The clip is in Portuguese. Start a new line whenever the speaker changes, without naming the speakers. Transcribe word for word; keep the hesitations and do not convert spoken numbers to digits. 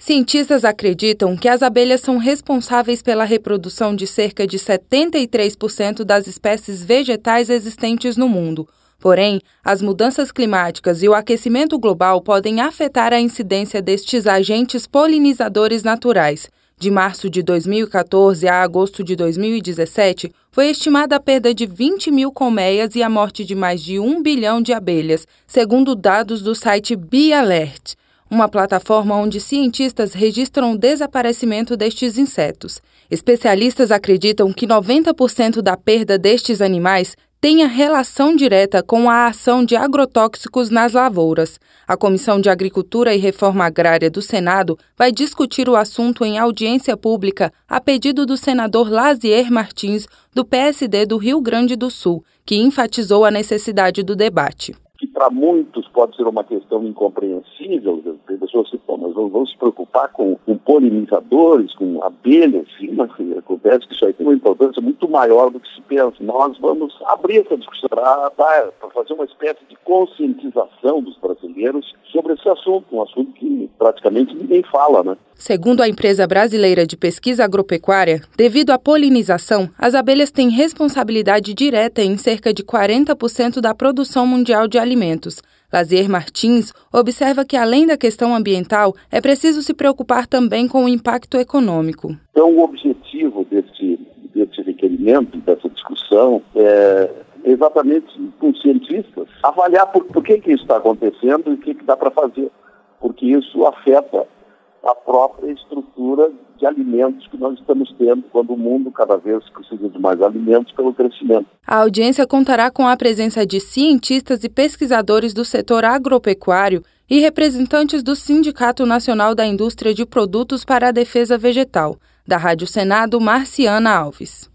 Cientistas acreditam que as abelhas são responsáveis pela reprodução de cerca de setenta e três por cento das espécies vegetais existentes no mundo. Porém, as mudanças climáticas e o aquecimento global podem afetar a incidência destes agentes polinizadores naturais. De março de dois mil e quatorze a agosto de dois mil e dezessete, foi estimada a perda de vinte mil colmeias e a morte de mais de um bilhão de abelhas, segundo dados do site Bee Alert, uma plataforma onde cientistas registram o desaparecimento destes insetos. Especialistas acreditam que noventa por cento da perda destes animais tenha relação direta com a ação de agrotóxicos nas lavouras. A Comissão de Agricultura e Reforma Agrária do Senado vai discutir o assunto em audiência pública a pedido do senador Lazier Martins, do P S D do Rio Grande do Sul, que enfatizou a necessidade do debate.
Que para muitos pode ser uma questão incompreensível, tem pessoas que pô, mas vão se preocupar com, com polinizadores, com abelhas, sim, mas acontece que isso aí tem uma importância muito maior do que se pensa. Nós vamos abrir essa discussão para fazer uma espécie de conscientização dos brasileiros sobre esse assunto, um assunto que praticamente ninguém fala, né?
Segundo a empresa brasileira de pesquisa agropecuária, devido à polinização, as abelhas têm responsabilidade direta em cerca de quarenta por cento da produção mundial de alimentos. Lazier Martins observa que, além da questão ambiental, é preciso se preocupar também com o impacto econômico.
Então, o objetivo desse, desse requerimento, dessa discussão, é exatamente com os cientistas avaliar por, por que, que isso está acontecendo e o que, que dá para fazer, porque isso afeta a própria estrutura de alimentos que nós estamos tendo quando o mundo cada vez precisa de mais alimentos pelo crescimento.
A audiência contará com a presença de cientistas e pesquisadores do setor agropecuário e representantes do Sindicato Nacional da Indústria de Produtos para a Defesa Vegetal. Da Rádio Senado, Marciana Alves.